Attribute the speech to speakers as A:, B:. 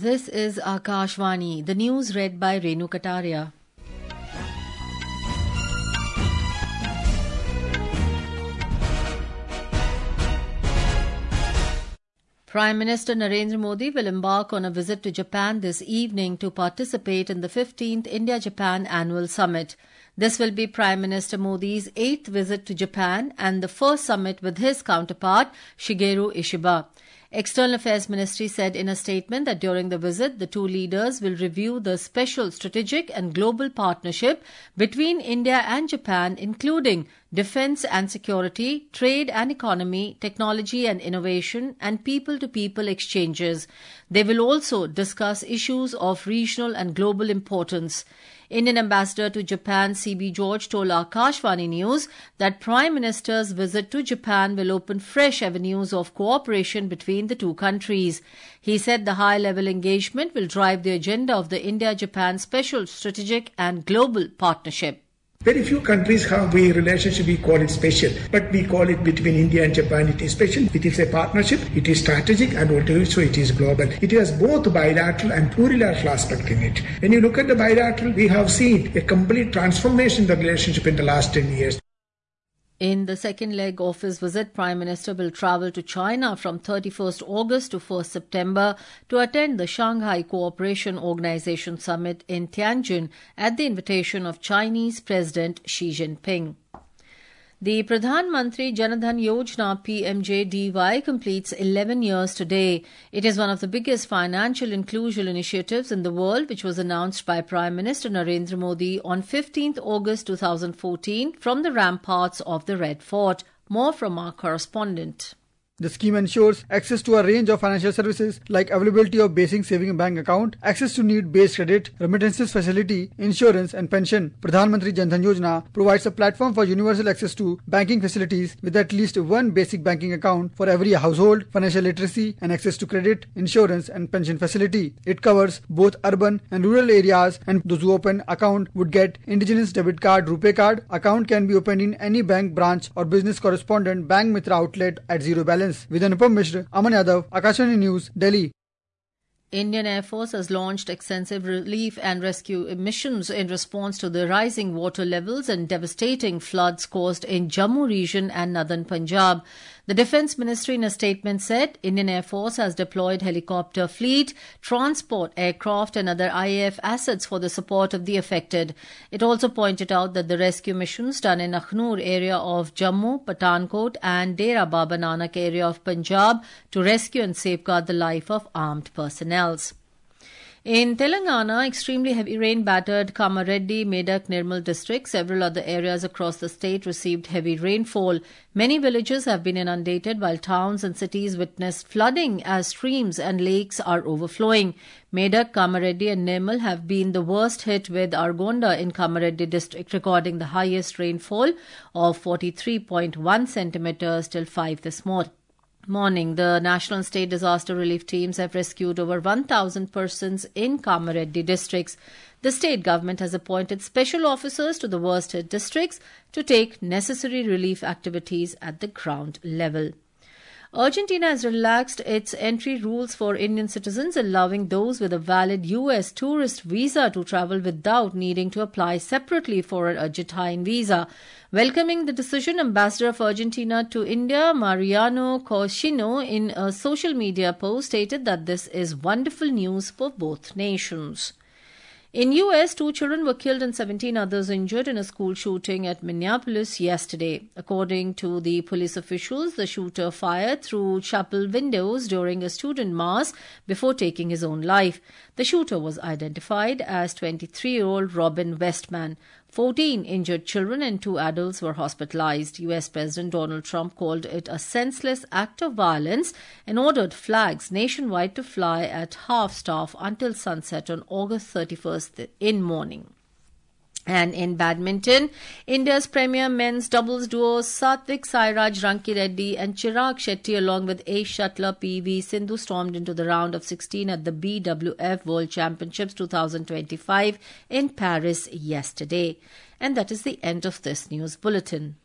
A: This is Akashvani, the news read by Renu Kataria. Prime Minister Narendra Modi will embark on a visit to Japan this evening to participate in the 15th India-Japan Annual Summit. This will be Prime Minister Modi's 8th visit to Japan and the first summit with his counterpart, Shigeru Ishiba. External Affairs Ministry said in a statement that during the visit, the two leaders will review the special strategic and global partnership between India and Japan, including defence and security, trade and economy, technology and innovation, and people-to-people exchanges. They will also discuss issues of regional and global importance. Indian Ambassador to Japan C.B. George told Akashvani News that Prime Minister's visit to Japan will open fresh avenues of cooperation between the two countries. He said the high-level engagement will drive the agenda of the India-Japan Special Strategic and Global Partnership.
B: Very few countries have a relationship, we call it special, but we call it between India and Japan, it is special. It is a partnership, it is strategic, and also it is global. It has both bilateral and plurilateral aspect in it. When you look at the bilateral, we have seen a complete transformation in the relationship in the last 10 years.
A: In the second leg of his visit, Prime Minister will travel to China from 31st August to 1st September to attend the Shanghai Cooperation Organization Summit in Tianjin at the invitation of Chinese President Xi Jinping. The Pradhan Mantri Jan Dhan Yojana PMJDY completes 11 years today. It is one of the biggest financial inclusion initiatives in the world, which was announced by Prime Minister Narendra Modi on 15th August 2014 from the ramparts of the Red Fort. More from our correspondent.
C: The scheme ensures access to a range of financial services like availability of basic saving bank account, access to need-based credit, remittances facility, insurance and pension. Pradhan Mantri Jan Dhan Yojana provides a platform for universal access to banking facilities with at least one basic banking account for every household, financial literacy and access to credit, insurance and pension facility. It covers both urban and rural areas, and those who open account would get indigenous debit card, RuPay card. Account can be opened in any bank branch or business correspondent Bank Mitra outlet at zero balance. With Anupam Mishra, Aman Yadav, Akashvani News, Delhi.
A: Indian Air Force has launched extensive relief and rescue missions in response to the rising water levels and devastating floods caused in Jammu region and northern Punjab. The Defence Ministry in a statement said Indian Air Force has deployed helicopter fleet, transport aircraft and other IAF assets for the support of the affected. It also pointed out that the rescue missions done in Akhnur area of Jammu, Pathankot and Dera Baba Nanak area of Punjab to rescue and safeguard the life of armed personnel. In Telangana, extremely heavy rain battered Kamareddy, Medak, Nirmal districts. Several other areas across the state received heavy rainfall. Many villages have been inundated while towns and cities witnessed flooding as streams and lakes are overflowing. Medak, Kamareddy and Nirmal have been the worst hit, with Argonda in Kamareddy district recording the highest rainfall of 43.1 centimetres till 5 this morning. The National and State Disaster Relief Teams have rescued over 1,000 persons in Kamareddy districts. The state government has appointed special officers to the worst hit districts to take necessary relief activities at the ground level. Argentina has relaxed its entry rules for Indian citizens, allowing those with a valid U.S. tourist visa to travel without needing to apply separately for an Argentine visa. Welcoming the decision, Ambassador of Argentina to India, Mariano Cochino, in a social media post stated that this is wonderful news for both nations. In U.S., 2 children were killed and 17 others injured in a school shooting at Minneapolis yesterday. According to the police officials, the shooter fired through chapel windows during a student mass before taking his own life. The shooter was identified as 23-year-old Robin Westman. 14 injured children and 2 adults were hospitalized. U.S. President Donald Trump called it a senseless act of violence and ordered flags nationwide to fly at half-staff until sunset on August 31st in morning. And in badminton, India's premier men's doubles duos Satvik Sairaj Rankireddy and Chirag Shetty along with ace shuttler PV Sindhu stormed into the round of 16 at the BWF World Championships 2025 in Paris yesterday. And that is the end of this news bulletin.